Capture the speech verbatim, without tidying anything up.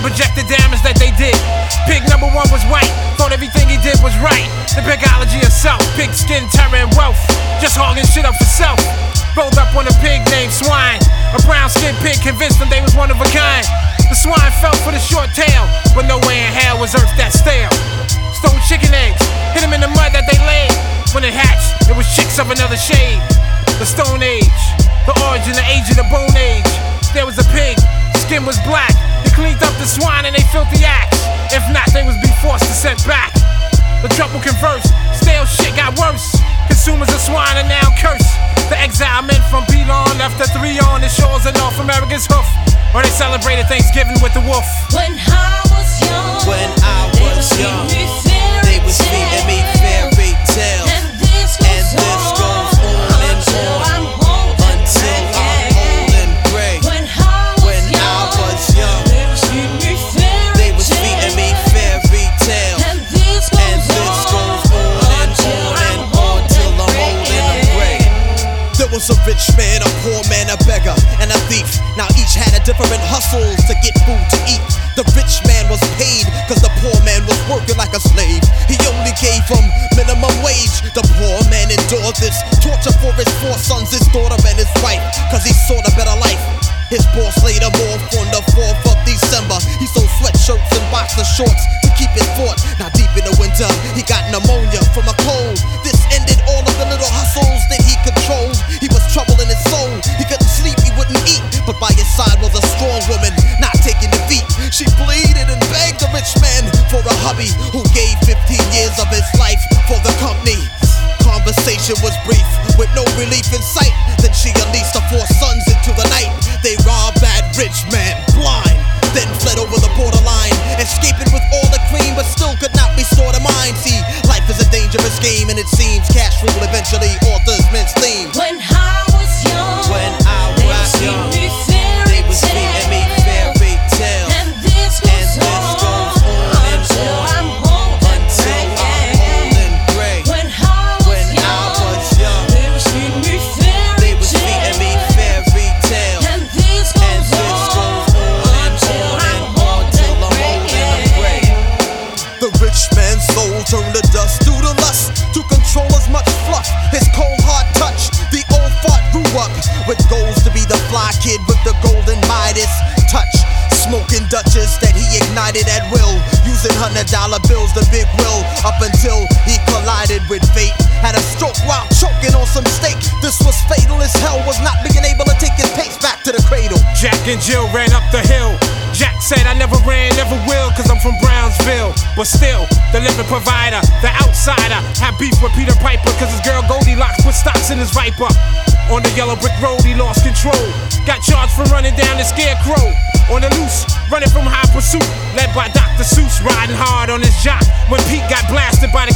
projected damage that they did. Pig number one was white, thought everything he did was right. The bigology of self, pig skin, terror and wealth, just hogging shit up for self. Rolled up on a pig named Swine, a brown skinned pig convinced them they was one of a kind. The swine fell for the short tail, but no way in hell was earth that stale. Stole chicken eggs, hit them in the mud that they laid. When it hatched, it was chicks of another shade. The Stone Age, the origin, the age of the Bone Age. There was a pig, skin was black. They cleaned up the swine and they filthy acts. If not, they was be forced to send back. The trouble converse, stale shit got worse. Consumers of swine are now cursed. The exile men from Pelon left the three on the shores of North America's hoof. Or they celebrated Thanksgiving with the wolf. When I was young, when I was young, they was feeding me fairy tales. And this goes, and this goes on, on and until on I'm old until and I'm old and gray. When I was when young, I was young, they was feeding me fairy they was feeding me fairy tales. And this goes, and this goes on and on and on till I'm old and gray. There was a rich man, a poor man, a beggar, and a thief. Now each had a different hustles to get food to eat. The rich man was paid, cause the poor man was working like a slave. He only gave him minimum wage. The poor man endured this torture for his four sons, his daughter and his wife, cause he sought a better life. His boss laid him off on the fourth of December. He sold sweatshirts and boxer shorts to keep it fort. Now deep in the winter, he got pneumonia from a cold. This ended all of the little hustles that he controlled. He was trouble in his soul. He couldn't sleep, he wouldn't eat. But by his side was a strong woman, not taking defeat. She pleaded and begged the rich man for a hubby who gave fifteen years of his life for the company. Conversation was brief, with no relief in sight. Then she unleashed her four sons into the night. They robbed that rich man blind, then fled over the borderline, escaping with all the cream, but still could not restore the mind. See, life is a dangerous game, and it seems cash rule eventually alters men's theme. When I was young, When I was young, they was feeding me fairy tales. and this goes, And this goes on and until on I'm old and until gray. I'm old and gray. When I was When I young, was young, they was feeding me fairy they was feeding me fairy tales. And this goes, And this goes on and until on and I'm on old till and I'm old gray. and gray. The rich man's soul turned to dust due to lust, to control as much fluff. His cold hard touch, the old fart grew up with goals to be the fly kid with the golden Midas touch. Smoking Dutchess that he ignited at will, using hundred dollar bills, the big will, up until he collided with fate. Had a stroke while choking on some steak. This was fatal as hell, was not being able to take his pace back to the cradle. Jack and Jill ran up the hill. Jack said, I never ran, never will, cause I'm from Brownsville. But still, the living provider, the outsider, had beef with Peter Piper, cause his girl Goldilocks put stocks in his Viper. On the yellow brick road, he lost control. Got charged for running down the scarecrow. On the loose, running from high pursuit, led by Doctor Seuss, riding hard on his jock. When Pete got blasted by the